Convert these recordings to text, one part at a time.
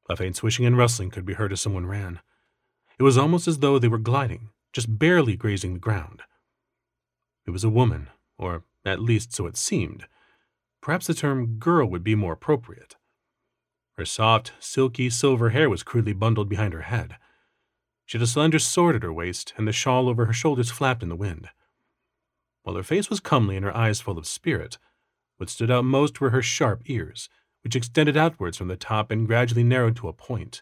A faint swishing and rustling could be heard as someone ran. It was almost as though they were gliding, just barely grazing the ground. It was a woman, or at least so it seemed. Perhaps the term girl would be more appropriate. Her soft, silky silver hair was crudely bundled behind her head. She had a slender sword at her waist, and the shawl over her shoulders flapped in the wind. While her face was comely and her eyes full of spirit, what stood out most were her sharp ears, which extended outwards from the top and gradually narrowed to a point.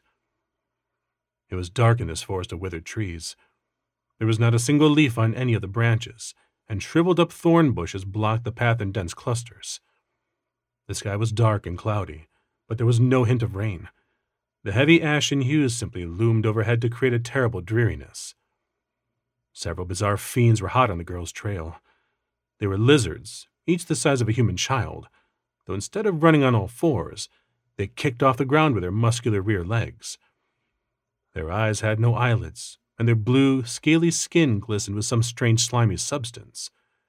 It was dark in this forest of withered trees. There was not a single leaf on any of the branches, and shriveled-up thorn bushes blocked the path in dense clusters. The sky was dark and cloudy, but there was no hint of rain. The heavy ashen hues simply loomed overhead to create a terrible dreariness. Several bizarre fiends were hot on the girl's trail. They were lizards, each the size of a human child, though instead of running on all fours, they kicked off the ground with their muscular rear legs. Their eyes had no eyelids, and their blue, scaly skin glistened with some strange slimy substance.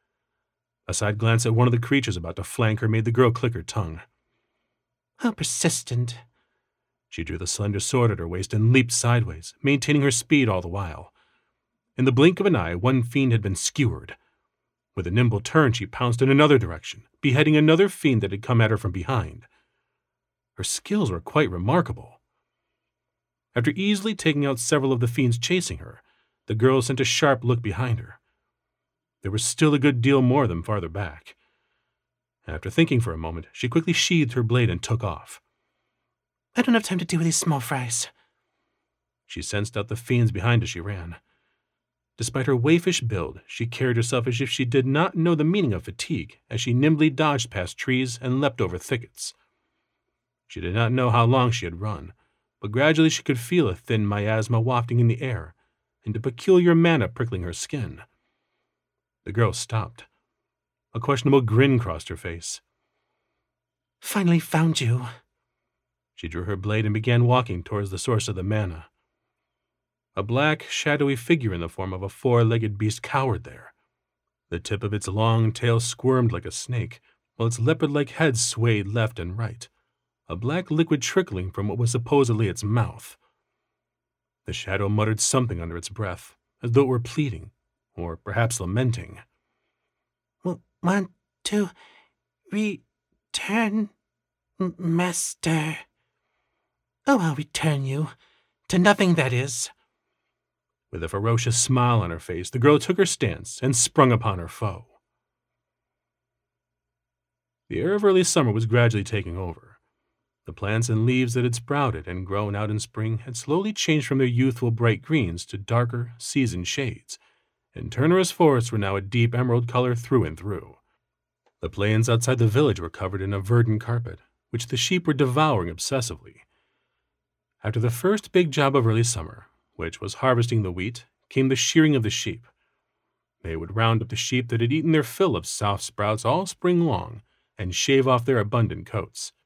A side glance at one of the creatures about to flank her made the girl click her tongue. How persistent. She drew the slender sword at her waist and leaped sideways, maintaining her speed all the while. In the blink of an eye, one fiend had been skewered. With a nimble turn, she pounced in another direction, beheading another fiend that had come at her from behind. Her skills were quite remarkable. After easily taking out several of the fiends chasing her, the girl sent a sharp look behind her. There was still a good deal more of them farther back. After thinking for a moment, she quickly sheathed her blade and took off. I don't have time to deal with these small fries. She sensed out the fiends behind as she ran. Despite her waifish build, she carried herself as if she did not know the meaning of fatigue as she nimbly dodged past trees and leapt over thickets. She did not know how long she had run, but gradually she could feel a thin miasma wafting in the air and a peculiar mana prickling her skin. The girl stopped. A questionable grin crossed her face. Finally found you. She drew her blade and began walking towards the source of the mana. A black, shadowy figure in the form of a four-legged beast cowered there. The tip of its long tail squirmed like a snake, while its leopard-like head swayed left and right, a black liquid trickling from what was supposedly its mouth. The shadow muttered something under its breath, as though it were pleading, or perhaps lamenting. Want to return, master? Oh, I'll return you. To nothing, that is. With a ferocious smile on her face, the girl took her stance and sprung upon her foe. The air of early summer was gradually taking over. The plants and leaves that had sprouted and grown out in spring had slowly changed from their youthful bright greens to darker, seasoned shades, and Turner's forests were now a deep emerald color through and through. The plains outside the village were covered in a verdant carpet, which the sheep were devouring obsessively. After the first big job of early summer, which was harvesting the wheat, came the shearing of the sheep. They would round up the sheep that had eaten their fill of soft sprouts all spring long and shave off their abundant coats.